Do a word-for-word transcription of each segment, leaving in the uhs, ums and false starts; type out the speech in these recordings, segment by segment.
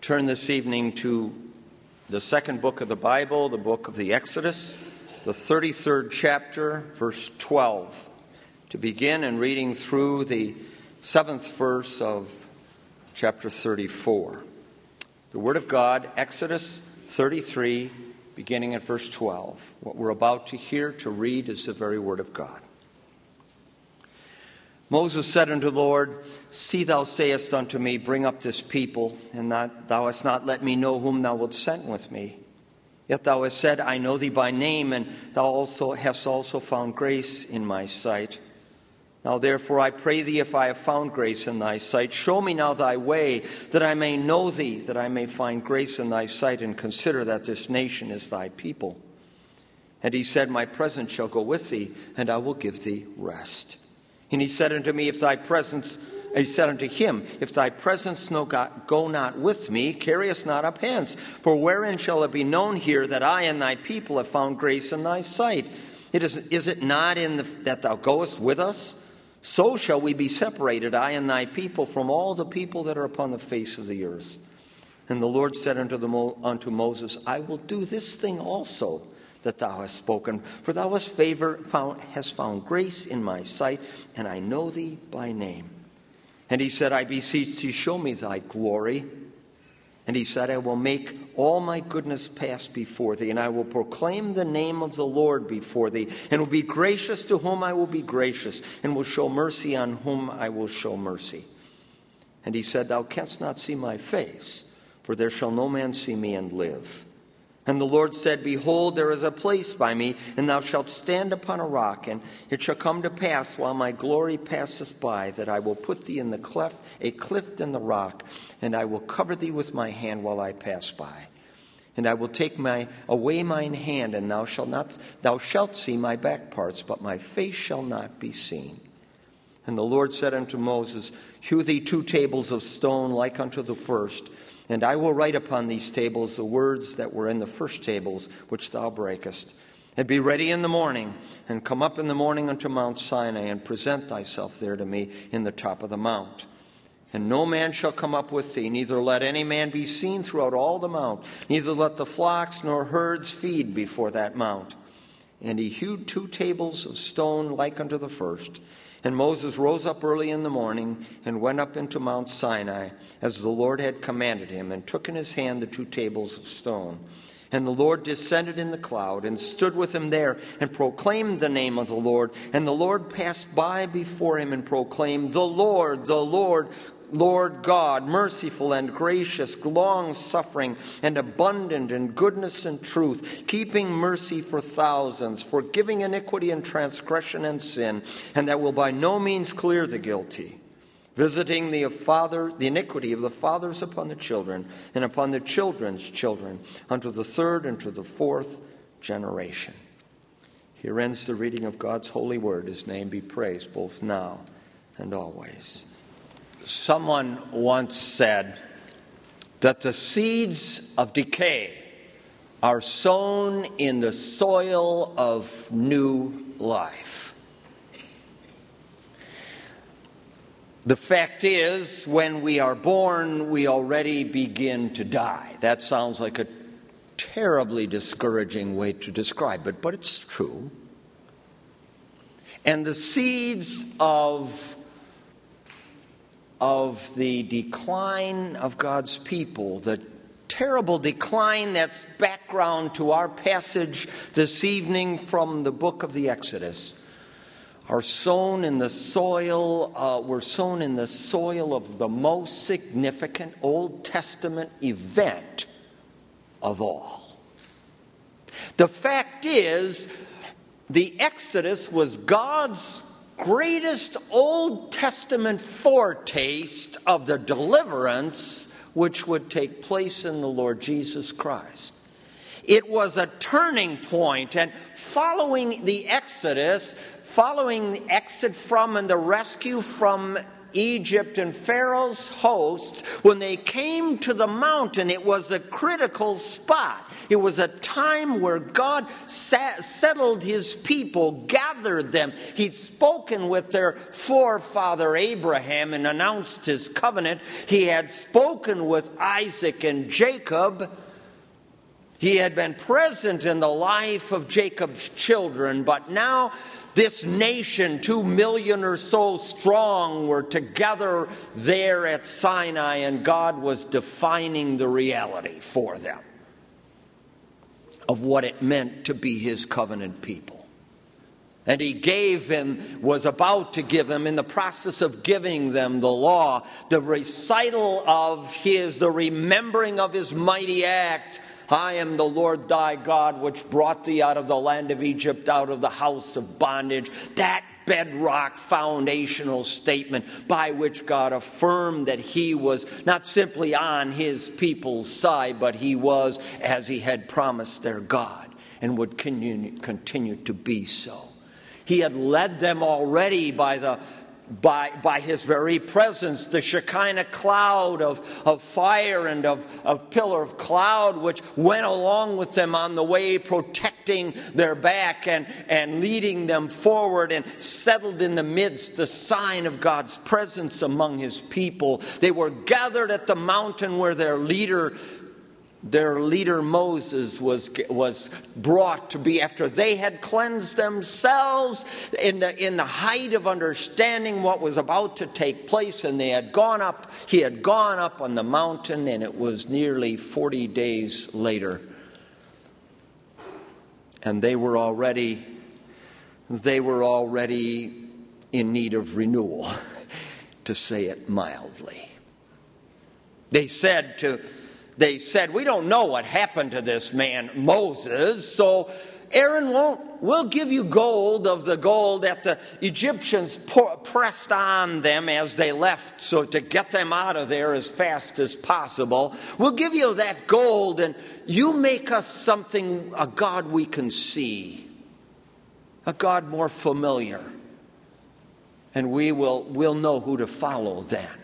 Turn this evening to the second book of the Bible, the book of the Exodus, the thirty-third chapter, verse twelve, to begin in reading through the seventh verse of chapter thirty-four. The Word of God, Exodus thirty-three, beginning at verse twelve. What we're about to hear, to read, is the very Word of God. Moses said unto the Lord, See, thou sayest unto me, Bring up this people, and not, thou hast not let me know whom thou wilt send with me. Yet thou hast said, I know thee by name, and thou also hast also found grace in my sight. Now therefore I pray thee, if I have found grace in thy sight, show me now thy way, that I may know thee, that I may find grace in thy sight, and consider that this nation is thy people. And he said, My presence shall go with thee, and I will give thee rest. And he said unto me, If thy presence, he said unto him, If thy presence no God, go not with me, carry us not up hence. For wherein shall it be known here that I and thy people have found grace in thy sight? It is, is it not in the, that thou goest with us? So shall we be separated, I and thy people, from all the people that are upon the face of the earth. And the Lord said unto, the, unto Moses, I will do this thing also that thou hast spoken, for thou hast favor, found, hast found grace in my sight, and I know thee by name. And he said, I beseech thee, show me thy glory. And he said, I will make all my goodness pass before thee, and I will proclaim the name of the Lord before thee, and will be gracious to whom I will be gracious, and will show mercy on whom I will show mercy. And he said, Thou canst not see my face, for there shall no man see me and live. And the Lord said, Behold, there is a place by me, and thou shalt stand upon a rock, and it shall come to pass, while my glory passeth by, that I will put thee in the cleft, a cleft in the rock, and I will cover thee with my hand while I pass by. And I will take my away mine hand, and thou shalt not thou shalt see my back parts, but my face shall not be seen. And the Lord said unto Moses, Hew thee two tables of stone like unto the first, and I will write upon these tables the words that were in the first tables, which thou breakest. And be ready in the morning, and come up in the morning unto Mount Sinai, and present thyself there to me in the top of the mount. And no man shall come up with thee, neither let any man be seen throughout all the mount, neither let the flocks nor herds feed before that mount. And he hewed two tables of stone like unto the first. And Moses rose up early in the morning, and went up into Mount Sinai, as the Lord had commanded him, and took in his hand the two tables of stone. And the Lord descended in the cloud, and stood with him there, and proclaimed the name of the Lord. And the Lord passed by before him, and proclaimed, The Lord, the Lord, Lord God, merciful and gracious, long-suffering and abundant in goodness and truth, keeping mercy for thousands, forgiving iniquity and transgression and sin, and that will by no means clear the guilty, visiting the father, the iniquity of the fathers upon the children, and upon the children's children, unto the third and to the fourth generation. Here ends the reading of God's holy word. His name be praised, both now and always. Someone once said that the seeds of decay are sown in the soil of new life. The fact is, when we are born, we already begin to die. That sounds like a terribly discouraging way to describe it, but it's true. And the seeds of of the decline of God's people, the terrible decline that's background to our passage this evening from the book of the Exodus, are sown in the soil, uh, were sown in the soil of the most significant Old Testament event of all. The fact is, the Exodus was God's greatest Old Testament foretaste of the deliverance which would take place in the Lord Jesus Christ. It was a turning point, and following the Exodus, following the exit from and the rescue from Egypt and Pharaoh's hosts, when they came to the mountain, it was a critical spot. It was a time where God sat, settled his people, gathered them. He'd spoken with their forefather Abraham and announced his covenant. He had spoken with Isaac and Jacob. He had been present in the life of Jacob's children, but now this nation, two million or so strong, were together there at Sinai, and God was defining the reality for them of what it meant to be his covenant people. And he gave them, was about to give them, in the process of giving them the law, the recital of his, the remembering of his mighty act. I am the Lord thy God, which brought thee out of the land of Egypt, out of the house of bondage. That bedrock foundational statement by which God affirmed that he was not simply on his people's side, but he was, as he had promised, their God, and would continue, continue to be so. He had led them already by the By, by his very presence, the Shekinah cloud of, of fire and of, of pillar of cloud, which went along with them on the way, protecting their back and, and leading them forward, and settled in the midst, the sign of God's presence among his people. They were gathered at the mountain where their leader Their leader Moses was was brought to be, after they had cleansed themselves in the in the height of understanding what was about to take place, and they had gone up. He had gone up on the mountain, and it was nearly forty days later, and they were already they were already in need of renewal, to say it mildly. They said to. They said, we don't know what happened to this man, Moses, so Aaron won't, we'll give you gold of the gold that the Egyptians pour, pressed on them as they left, so to get them out of there as fast as possible. We'll give you that gold, and you make us something, a God we can see, a God more familiar, and we will we'll know who to follow then.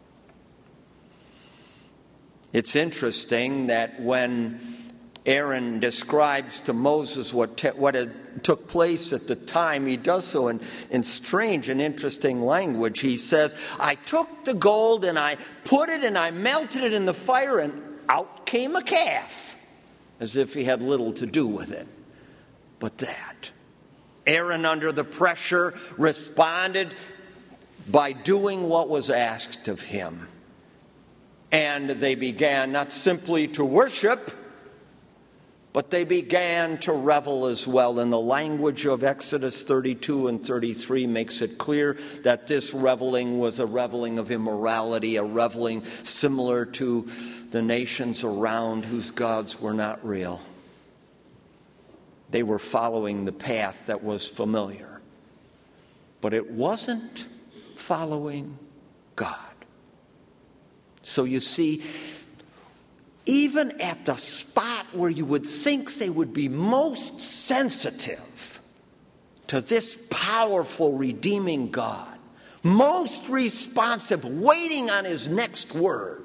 It's interesting that when Aaron describes to Moses what te- what had took place at the time, he does so in, in strange and interesting language. He says, I took the gold and I put it and I melted it in the fire, and out came a calf, as if he had little to do with it. But that. Aaron, under the pressure, responded by doing what was asked of him. And they began not simply to worship, but they began to revel as well. And the language of Exodus thirty-two and thirty-three makes it clear that this reveling was a reveling of immorality, a reveling similar to the nations around whose gods were not real. They were following the path that was familiar, but it wasn't following God. So you see, even at the spot where you would think they would be most sensitive to this powerful, redeeming God, most responsive, waiting on his next word,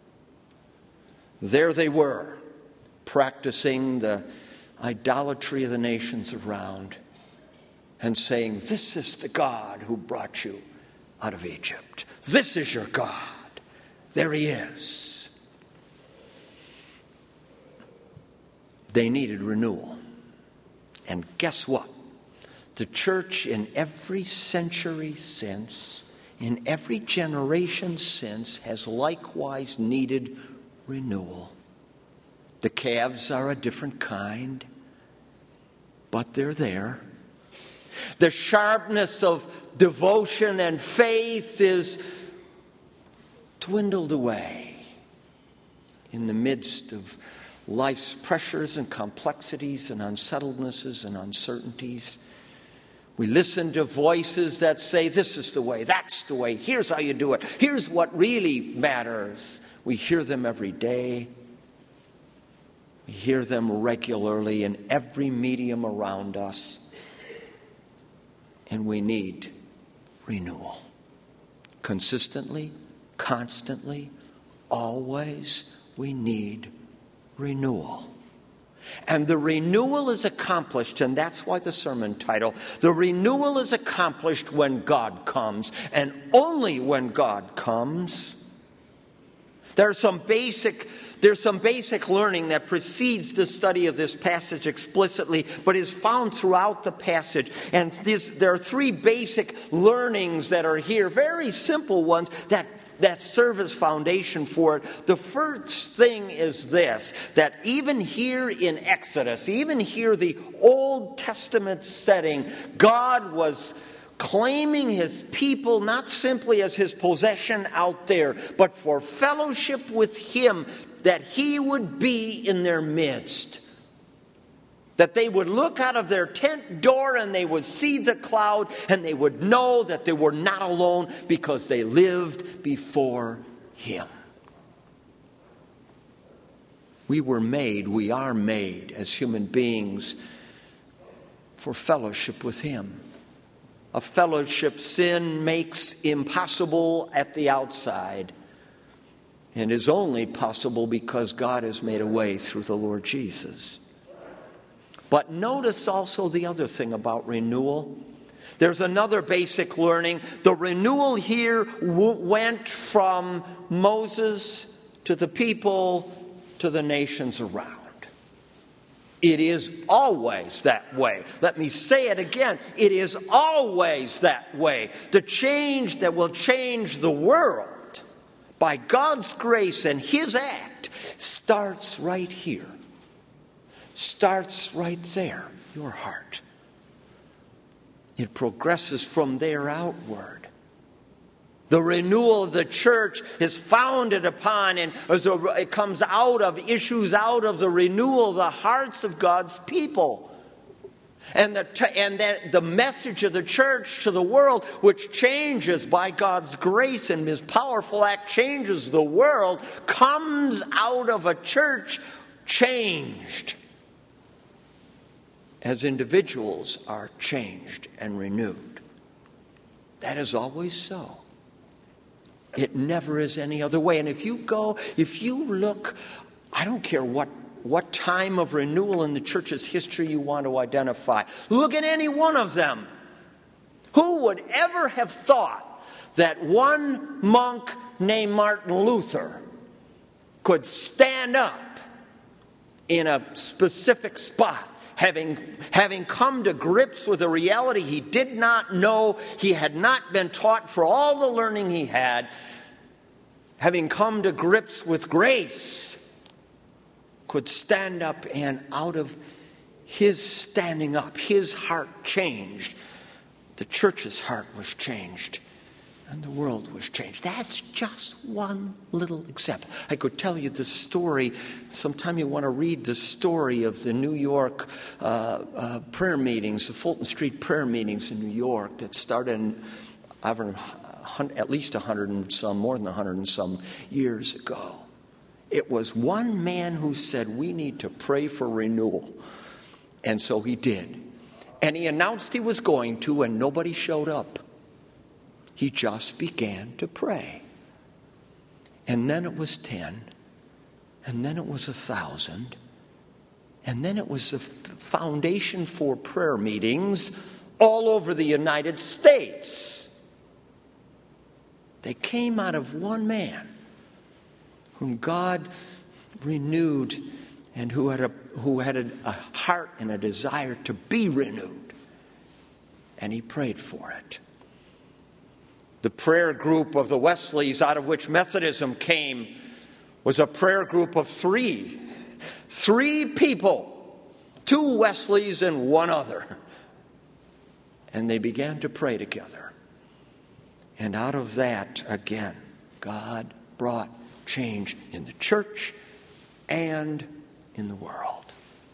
there they were, practicing the idolatry of the nations around and saying, this is the God who brought you out of Egypt. This is your God. There he is. They needed renewal. And guess what? The church in every century since, in every generation since, has likewise needed renewal. The calves are a different kind, but they're there. The sharpness of devotion and faith is dwindled away in the midst of life's pressures and complexities and unsettlednesses and uncertainties. We listen to voices that say, this is the way, that's the way, here's how you do it, here's what really matters. We hear them every day. We hear them regularly in every medium around us. And we need renewal. consistently, constantly, always, we need renewal. And the renewal is accomplished, and that's why the sermon title, the renewal is accomplished when God comes, and only when God comes. There's some basic There's some basic learning that precedes the study of this passage explicitly, but is found throughout the passage. And this, there are three basic learnings that are here, very simple ones that, that serve as foundation for it. The first thing is this, that even here in Exodus, even here the Old Testament setting, God was claiming his people not simply as his possession out there, but for fellowship with him, that he would be in their midst. That they would look out of their tent door and they would see the cloud and they would know that they were not alone because they lived before him. We were made, we are made as human beings for fellowship with him. A fellowship sin makes impossible at the outside, and is only possible because God has made a way through the Lord Jesus. But notice also the other thing about renewal. There's another basic learning. The renewal here w- went from Moses to the people to the nations around. It is always that way. Let me say it again. It is always that way. The change that will change the world by God's grace and his act starts right here. Starts right there, your heart. It progresses from there outward. The renewal of the church is founded upon and it comes out of, issues out of the renewal of the hearts of God's people. And the and that the message of the church to the world, which changes by God's grace and his powerful act, changes the world, comes out of a church changed as individuals are changed and renewed. That is always so. It never is any other way. And if you go, if you look, I don't care what, what time of renewal in the church's history you want to identify. Look at any one of them. Who would ever have thought that one monk named Martin Luther could stand up in a specific spot, having, having come to grips with a reality he did not know, he had not been taught for all the learning he had, having come to grips with grace, could stand up and out of his standing up, his heart changed. The church's heart was changed. And the world was changed. That's just one little example. I could tell you the story. Sometime you want to read the story of the New York uh, uh, prayer meetings, the Fulton Street prayer meetings in New York that started in, I don't know, at least a hundred and some, more than a hundred and some years ago. It was one man who said, we need to pray for renewal. And so he did. And he announced he was going to, and nobody showed up. He just began to pray. And then it was ten. And then it was a thousand. And then it was the foundation for prayer meetings all over the United States. They came out of one man whom God renewed and who had a, who had a, a heart and a desire to be renewed. And he prayed for it. The prayer group of the Wesleys, out of which Methodism came, was a prayer group of three. Three people. Two Wesleys and one other. And they began to pray together. And out of that, again, God brought change in the church and in the world.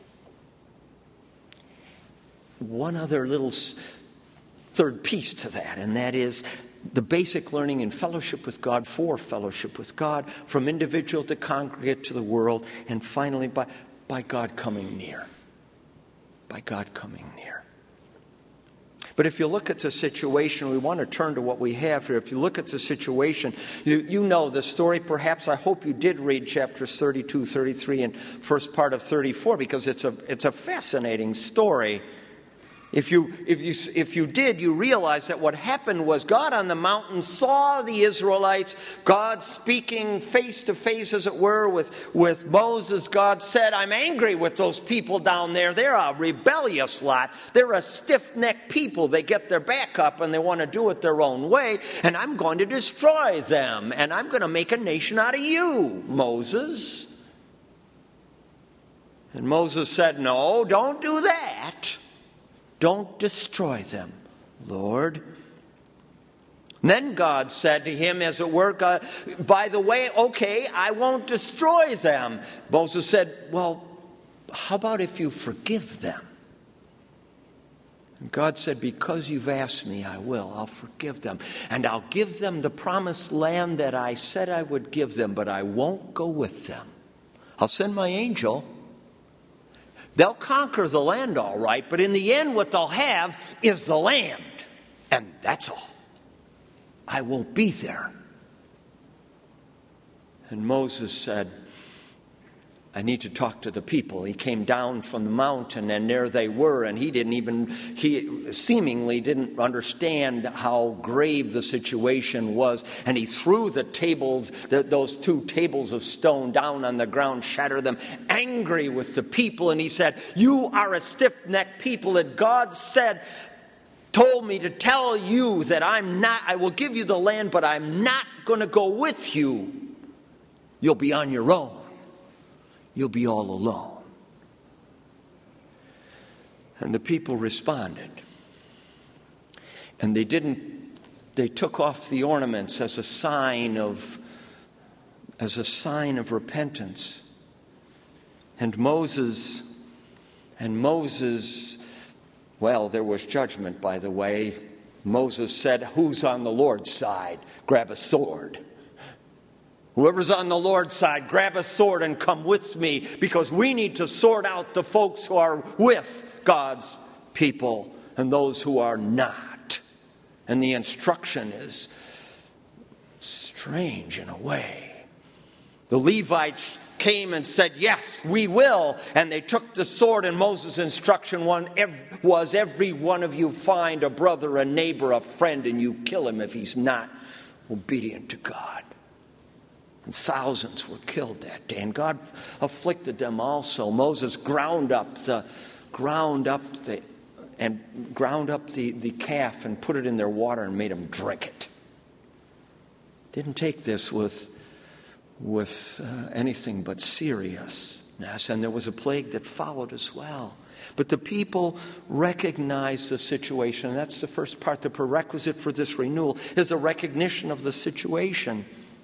One other little third piece to that, and that is the basic learning in fellowship with God, for fellowship with God, from individual to congregate to the world, and finally by, by God coming near. By God coming near. But if you look at the situation, we want to turn to what we have here. If you look at the situation, you, you know the story. Perhaps I hope you did read chapters thirty-two, thirty-three, and first part of thirty-four, because it's a it's a fascinating story. If you if you if you did, you realize that what happened was God on the mountain saw the Israelites, God speaking face to face, as it were, with, with Moses. God said, I'm angry with those people down there. They're a rebellious lot. They're a stiff-necked people. They get their back up and they want to do it their own way, and I'm going to destroy them, and I'm going to make a nation out of you, Moses. And Moses said, no, don't do that. Don't destroy them, Lord. And then God said to him, as it were, God, by the way, okay, I won't destroy them. Moses said, well, how about if you forgive them? And God said, because you've asked me, I will. I'll forgive them. And I'll give them the promised land that I said I would give them, but I won't go with them. I'll send my angel. They'll conquer the land all right, but in the end what they'll have is the land. And that's all. I won't be there. And Moses said, I need to talk to the people. He came down from the mountain, and there they were, and he didn't even, he seemingly didn't understand how grave the situation was. And he threw the tables, the, those two tables of stone down on the ground, shattered them, angry with the people. And he said, you are a stiff-necked people, and God said, told me to tell you that I'm not, I will give you the land, but I'm not going to go with you. You'll be on your own. You'll be all alone. And the people responded. And they didn't, they took off the ornaments as a sign of, as a sign of repentance. And Moses, and Moses, well, there was judgment, by the way. Moses said, who's on the Lord's side? Grab a sword. Whoever's on the Lord's side, grab a sword and come with me, because we need to sort out the folks who are with God's people and those who are not. And the instruction is strange in a way. The Levites came and said, yes, we will. And they took the sword, and Moses' instruction one was, every one of you find a brother, a neighbor, a friend, and you kill him if he's not obedient to God. And thousands were killed that day, and God afflicted them also. Moses ground up the, ground up the, and ground up the, the calf and put it in their water and made them drink it. Didn't take this with, with uh, anything but seriousness, and there was a plague that followed as well. But the people recognized the situation, and that's the first part. The prerequisite for this renewal is a recognition of the situation.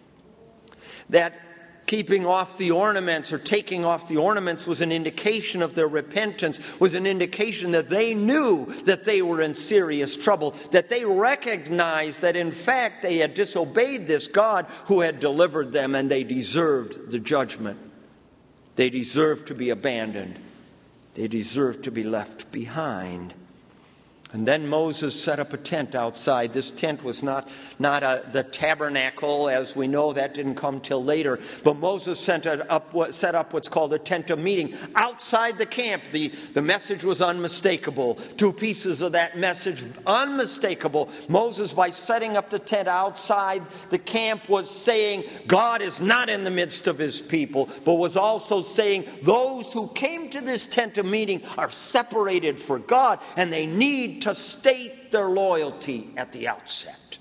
That keeping off the ornaments or taking off the ornaments was an indication of their repentance, was an indication that they knew that they were in serious trouble, that they recognized that in fact they had disobeyed this God who had delivered them, and they deserved the judgment. They deserved to be abandoned. They deserved to be left behind. And then Moses set up a tent outside. This tent was not, not a, the tabernacle, as we know. That didn't come till later. But Moses set up, set up what's called a tent of meeting outside the camp. The, the message was unmistakable. Two pieces of that message, unmistakable. Moses, by setting up the tent outside the camp, was saying God is not in the midst of his people, but was also saying those who came to this tent of meeting are separated for God, and they need to state their loyalty at the outset.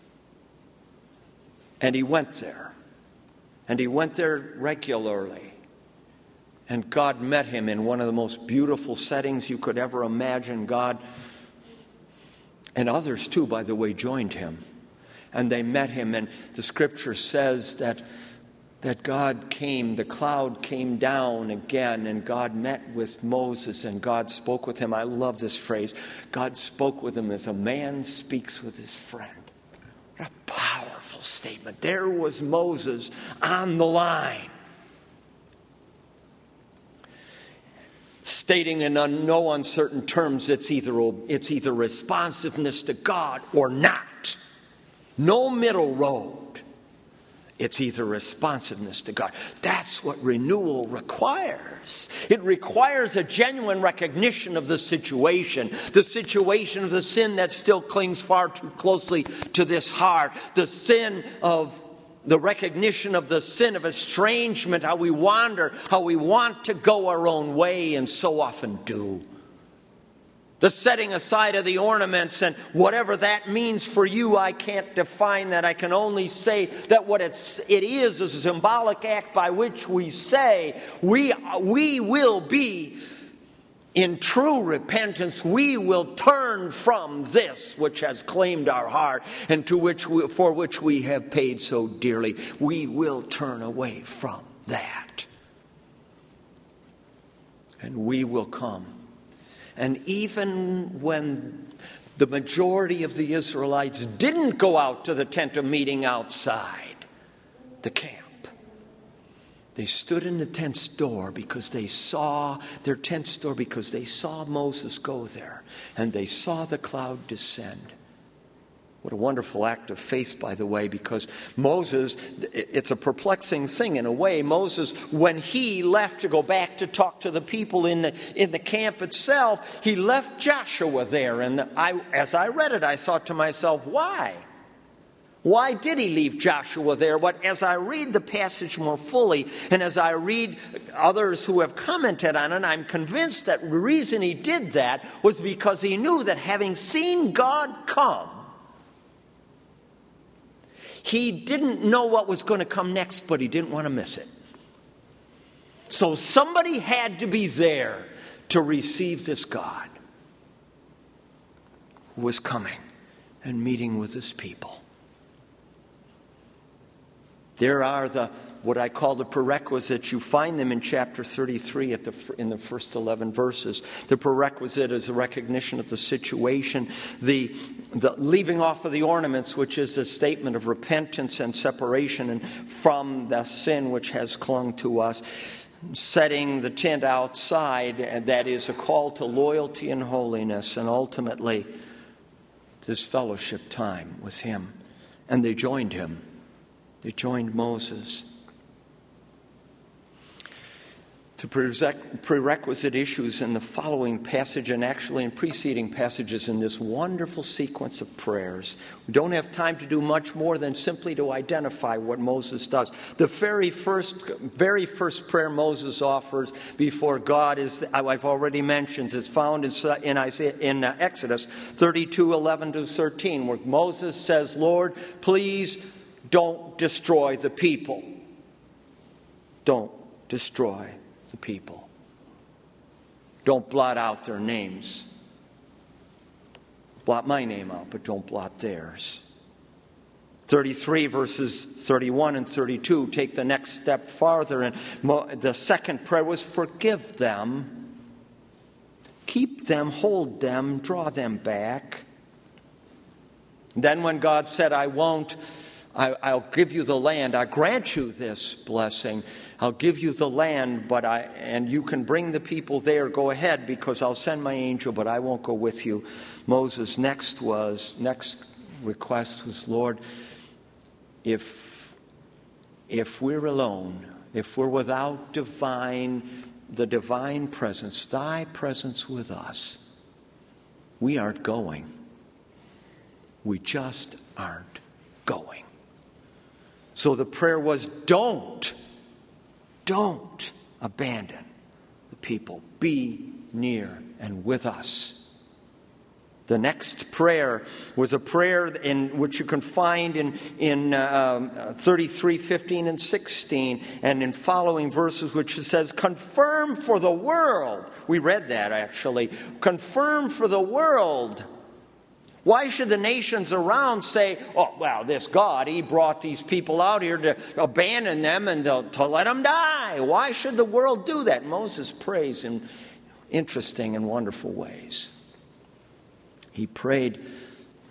And he went there. And he went there regularly. And God met him in one of the most beautiful settings you could ever imagine. God, and others too, by the way, joined him. And they met him. And the scripture says that that God came, the cloud came down again, and God met with Moses, and God spoke with him. I love this phrase. God spoke with him as a man speaks with his friend. What a powerful statement. There was Moses on the line, stating in no uncertain terms it's either, it's either responsiveness to God or not. No middle road. It's either responsiveness to God. That's what renewal requires. It requires a genuine recognition of the situation. The situation of the sin that still clings far too closely to this heart. The sin of the recognition of the sin of estrangement, how we wander, how we want to go our own way and so often do. The setting aside of the ornaments, and whatever that means for you, I can't define that. I can only say that what it's, it is is a symbolic act by which we say we, we will be in true repentance. We will turn from this which has claimed our heart and to which we, for which we have paid so dearly. We will turn away from that. And we will come. And even when the majority of the Israelites didn't go out to the tent of meeting outside the camp, they stood in the tent's door because they saw their tent's door because they saw Moses go there and they saw the cloud descend. What a wonderful act of faith, by the way, because Moses, it's a perplexing thing in a way. Moses, when he left to go back to talk to the people in the, in the camp itself, he left Joshua there. And I, as I read it, I thought to myself, why? Why did he leave Joshua there? But as I read the passage more fully, and as I read others who have commented on it, I'm convinced that the reason he did that was because he knew that having seen God come, he didn't know what was going to come next, but he didn't want to miss it. So somebody had to be there to receive this God who was coming and meeting with his people. There are the what I call the prerequisites. You find them in chapter thirty-three at the, in the first eleven verses. The prerequisite is a recognition of the situation. The, the leaving off of the ornaments, which is a statement of repentance and separation and from the sin which has clung to us. Setting the tent outside, and that is a call to loyalty and holiness. And ultimately, this fellowship time with him. And they joined him. They joined Moses. To prerequisite issues in the following passage, and actually in preceding passages in this wonderful sequence of prayers. We don't have time to do much more than simply to identify what Moses does. The very first, very first prayer Moses offers before God is, I've already mentioned, is found in, in, Isaiah, in Exodus thirty-two, eleven to thirteen, where Moses says, Lord, please don't destroy the people. Don't destroy the people. Don't blot out their names. Blot my name out, but don't blot theirs. thirty-three verses thirty-one and thirty-two take the next step farther. And the second prayer was forgive them. Keep them, hold them, draw them back. Then when God said, I won't, I, I'll give you the land. I grant you this blessing. I'll give you the land, but I and you can bring the people there. Go ahead, because I'll send my angel, but I won't go with you. Moses' next was next request was, Lord, if if we're alone, if we're without divine the divine presence, thy presence with us, we aren't going. We just aren't going. So the prayer was, don't, don't abandon the people. Be near and with us. The next prayer was a prayer in which you can find in, in uh, thirty-three, fifteen, and sixteen, and in following verses, which says, confirm for the world. We read that actually. Confirm for the world. Why should the nations around say, oh, well, this God, he brought these people out here to abandon them and to, to let them die? Why should the world do that? Moses prays in interesting and wonderful ways. He prayed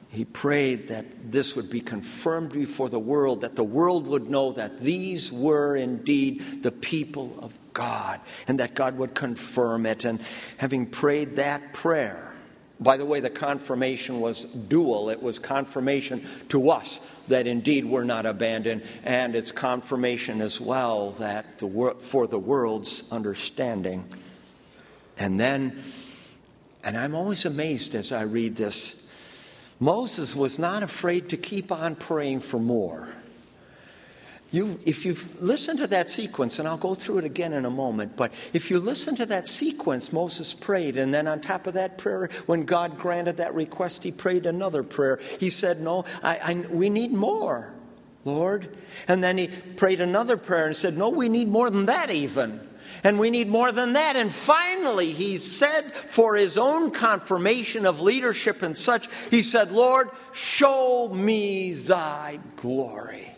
He prayed that this would be confirmed before the world, that the world would know that these were indeed the people of God, and that God would confirm it. And having prayed that prayer, by the way, the confirmation was dual. It was confirmation to us that indeed we're not abandoned, and it's confirmation as well that the wor- for the world's understanding. And then, and I'm always amazed as I read this, Moses was not afraid to keep on praying for more. You, if you listen to that sequence, and I'll go through it again in a moment, but if you listen to that sequence, Moses prayed, and then on top of that prayer, when God granted that request, he prayed another prayer. He said, no, I, I, we need more, Lord. And then he prayed another prayer and said, no, we need more than that even. And we need more than that. And finally, he said, for his own confirmation of leadership and such, he said, Lord, show me thy glory.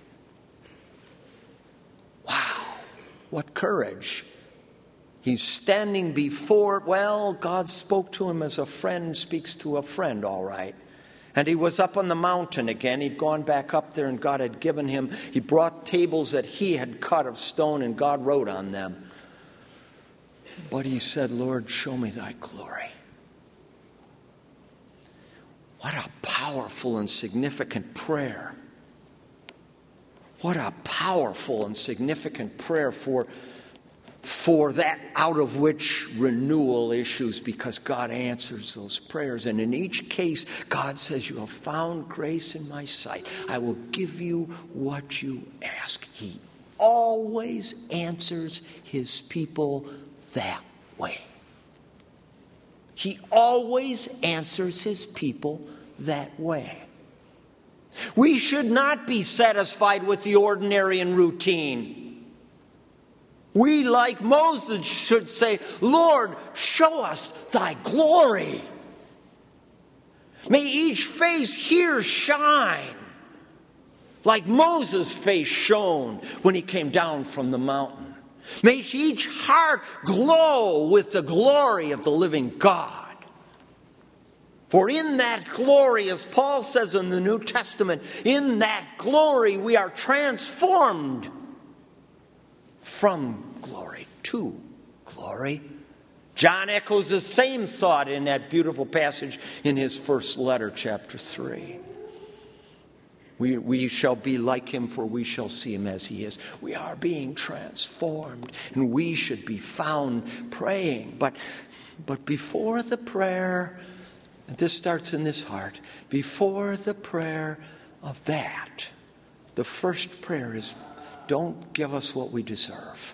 Wow, what courage. He's standing before, well, God spoke to him as a friend speaks to a friend, all right. And he was up on the mountain again. He'd gone back up there and God had given him, he brought tables that he had cut of stone and God wrote on them. But he said, Lord, show me thy glory. What a powerful and significant prayer. What a powerful and significant prayer for, for that out of which renewal issues, because God answers those prayers. And in each case, God says, you have found grace in my sight. I will give you what you ask. He always answers his people that way. He always answers his people that way. We should not be satisfied with the ordinary and routine. We, like Moses, should say, Lord, show us thy glory. May each face here shine like Moses' face shone when he came down from the mountain. May each heart glow with the glory of the living God. For in that glory, as Paul says in the New Testament, in that glory we are transformed from glory to glory. John echoes the same thought in that beautiful passage in his first letter, chapter three. We, we shall be like him, for we shall see him as he is. We are being transformed, and we should be found praying. But, but before the prayer, and this starts in this heart, before the prayer of that, the first prayer is, don't give us what we deserve.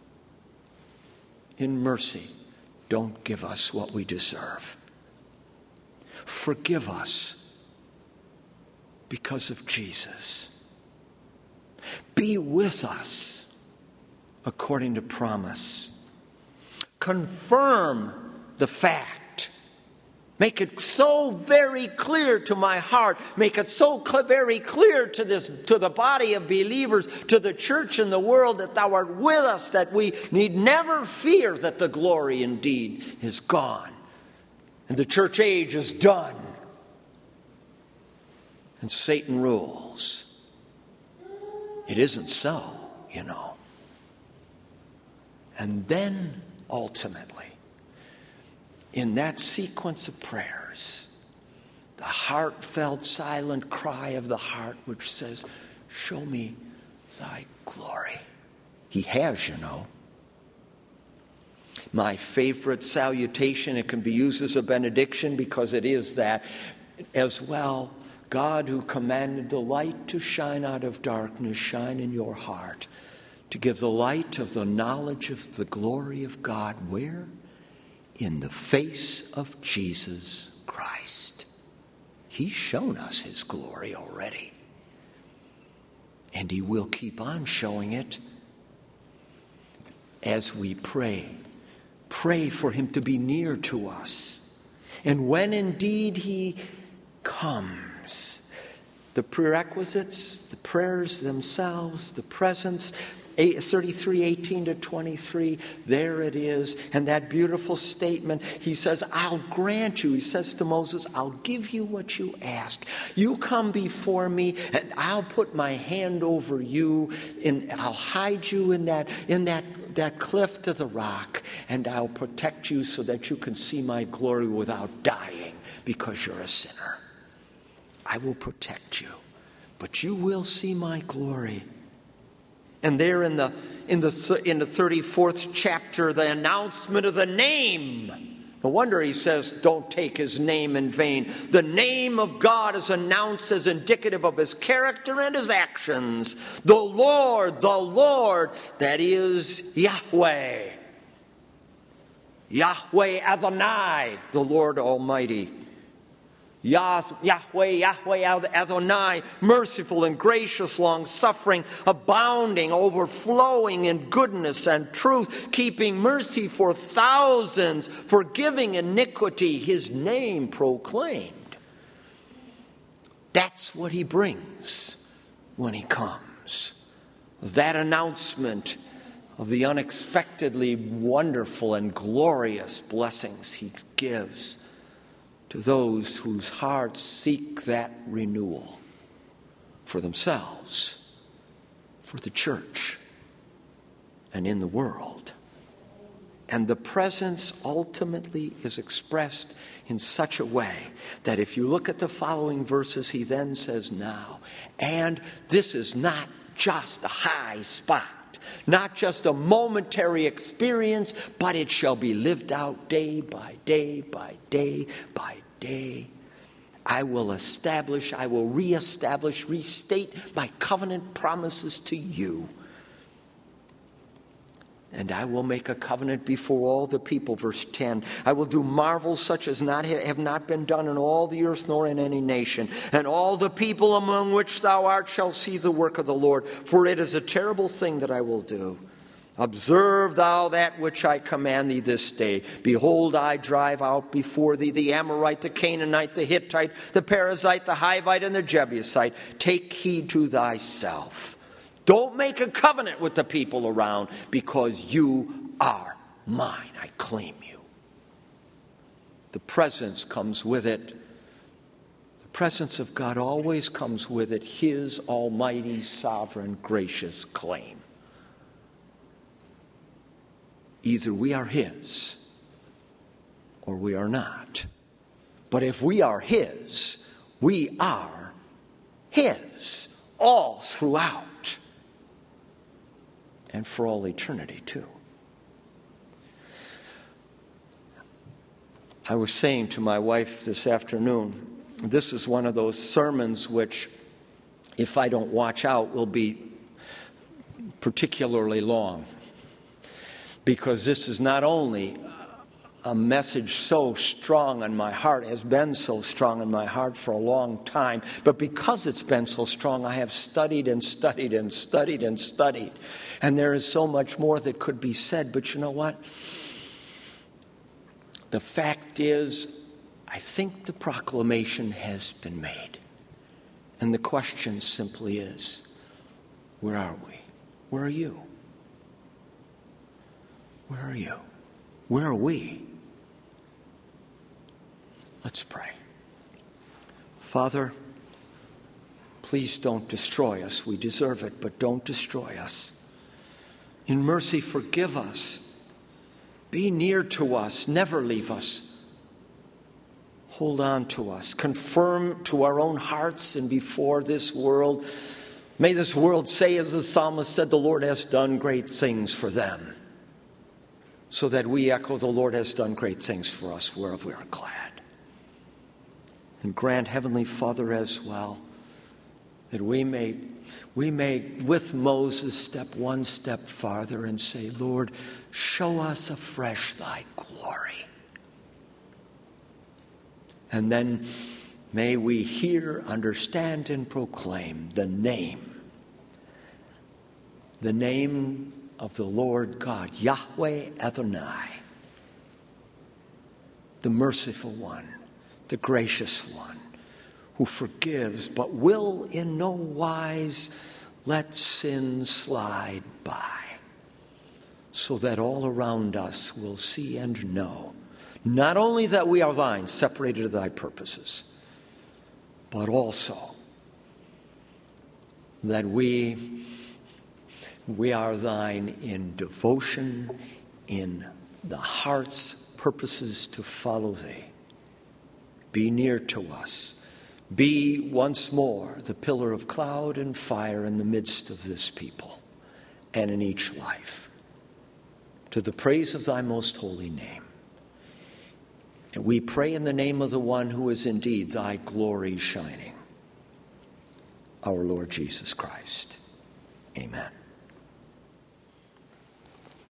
In mercy, don't give us what we deserve. Forgive us. Because of Jesus. Be with us according to promise. Confirm the fact. Make it so very clear to my heart. Make it so cl- very clear to this, to the body of believers, to the church and the world, that thou art with us, that we need never fear that the glory indeed is gone and the church age is done. And Satan rules. It isn't so, you know. And then, ultimately, in that sequence of prayers, the heartfelt, silent cry of the heart which says, show me thy glory. He has, you know. My favorite salutation, it can be used as a benediction because it is that as well. God, who commanded the light to shine out of darkness, shine in your heart to give the light of the knowledge of the glory of God. Where? In the face of Jesus Christ. He's shown us his glory already. And he will keep on showing it as we pray. Pray for him to be near to us. And when indeed he comes, the prerequisites, the prayers themselves, the presence, thirty-three, eighteen to twenty-three, there it is. And that beautiful statement, he says, I'll grant you, he says to Moses, I'll give you what you ask. You come before me and I'll put my hand over you, and I'll hide you in that, in that, that cliff to the rock, and I'll protect you so that you can see my glory without dying because you're a sinner. I will protect you, but you will see my glory. And there in the in the in the thirty-fourth chapter, the announcement of the name. No wonder he says, don't take his name in vain. The name of God is announced as indicative of his character and his actions. The Lord, the Lord, that is Yahweh. Yahweh Adonai, the Lord Almighty. Yahweh, Yahweh Adonai, merciful and gracious, long-suffering, abounding, overflowing in goodness and truth, keeping mercy for thousands, forgiving iniquity, his name proclaimed. That's what he brings when he comes. That announcement of the unexpectedly wonderful and glorious blessings he gives to those whose hearts seek that renewal for themselves, for the church, and in the world. And the presence ultimately is expressed in such a way that if you look at the following verses, he then says, now, and this is not just a high spot, not just a momentary experience, but it shall be lived out day by day by day by day. I will establish, I will reestablish, restate my covenant promises to you. And I will make a covenant before all the people, verse ten. I will do marvels such as not have not been done in all the earth nor in any nation. And all the people among which thou art shall see the work of the Lord. For it is a terrible thing that I will do. Observe thou that which I command thee this day. Behold, I drive out before thee the Amorite, the Canaanite, the Hittite, the Perizzite, the Hivite, and the Jebusite. Take heed to thyself. Don't make a covenant with the people around, because you are mine. I claim you. The presence comes with it. The presence of God always comes with it. His almighty, sovereign, gracious claim. Either we are his or we are not. But if we are his, we are his all throughout. And for all eternity, too. I was saying to my wife this afternoon, this is one of those sermons which, if I don't watch out, will be particularly long. Because this is not only a message so strong in my heart, has been so strong in my heart for a long time, but because it's been so strong, I have studied and studied and studied and studied. And there is so much more that could be said, but you know what? The fact is, I think the proclamation has been made. And the question simply is, where are we? Where are you? Where are you? Where are we? Let's pray. Father, please don't destroy us. We deserve it, but don't destroy us. In mercy, forgive us. Be near to us. Never leave us. Hold on to us. Confirm to our own hearts and before this world. May this world say, as the psalmist said, the Lord has done great things for them. So that we echo, the Lord has done great things for us, whereof we are glad. And grant, Heavenly Father, as well, that we may, we may, with Moses, step one step farther and say, Lord, show us afresh thy glory. And then may we hear, understand, and proclaim the name, the name of the Lord God, Yahweh Adonai, the merciful one, the gracious one, who forgives but will in no wise Let sin slide by, so that all around us will see and know, not only that we are thine, separated to thy purposes, but also that we, we are thine in devotion, in the heart's purposes to follow thee. Be near to us. Be once more the pillar of cloud and fire in the midst of this people and in each life, to the praise of thy most holy name. And we pray in the name of the one who is indeed thy glory shining, our Lord Jesus Christ. Amen.